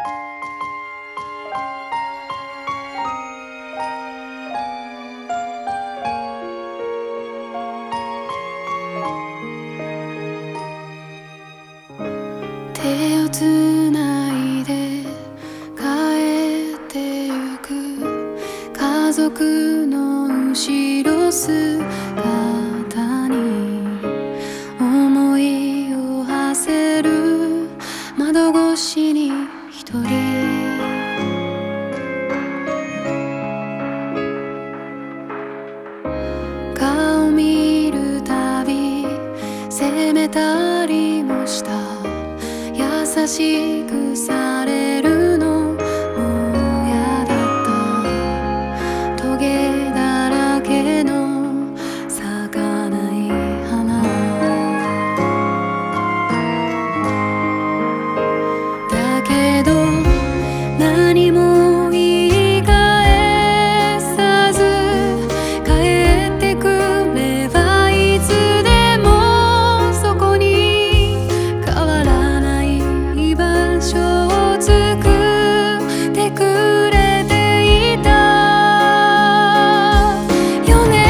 手をつないで帰ってゆく家族の後ろ姿に思いを馳せる窓越しに一人顔見るたび責めたりもした優しくされるのもう嫌だったトゲだらけの咲かない花だけど何も言い返さず帰ってくればいつでもそこに変わらない場所を作ってくれていたよね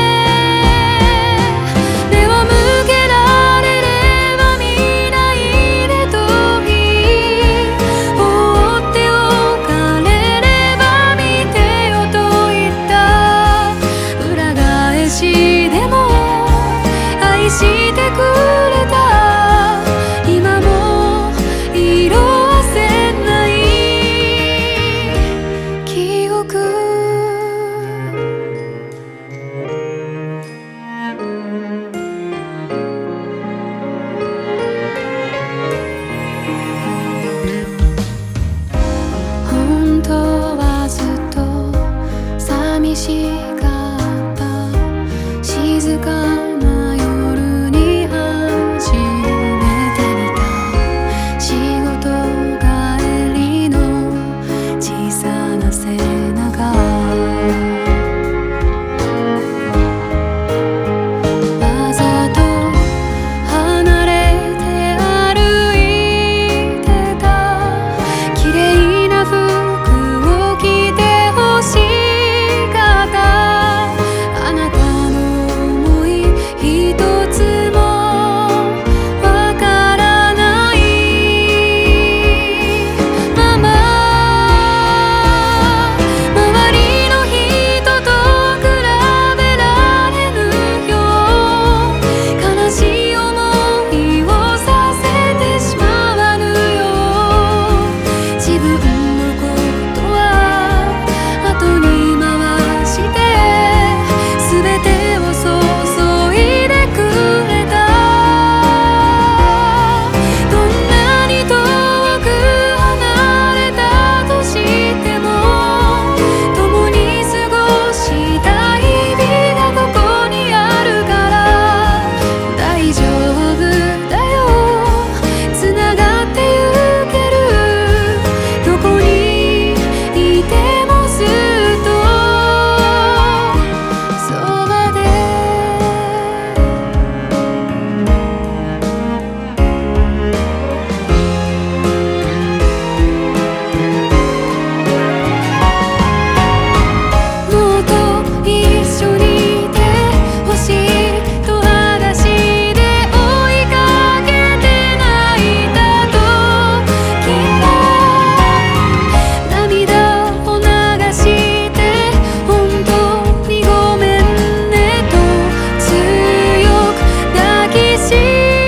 目を向けられれば未来でといい放っておかれれば見てよと言った裏返しでも愛してくれた今も色あせない記憶本当はずっと寂しかった静かな夜に初めて見た仕事帰りの小さな背中わざと離れて歩いてた綺麗な服を着て欲しかったあなたの想い一つもわからないまま周りの人と比べられぬよ悲しい想いをさせてしまわぬよ自分のことは後に回して全てを注いでくれたどんなに遠く離れたとしても共に過ごした日々がここにあるから大丈夫だよつながってゆけるどこにいてもずっとそばでもっと一緒にいてほしいと裸足で追いかけて泣いた時も涙を流して本当にごめんねと強く抱きし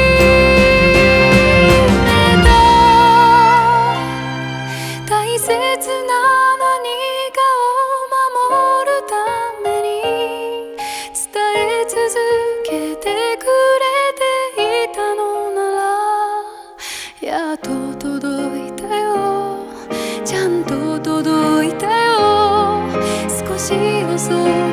めた大切な何かを守るために伝え続けてくれていたのならやっと届いたよちゃんと届いたよ少し遅い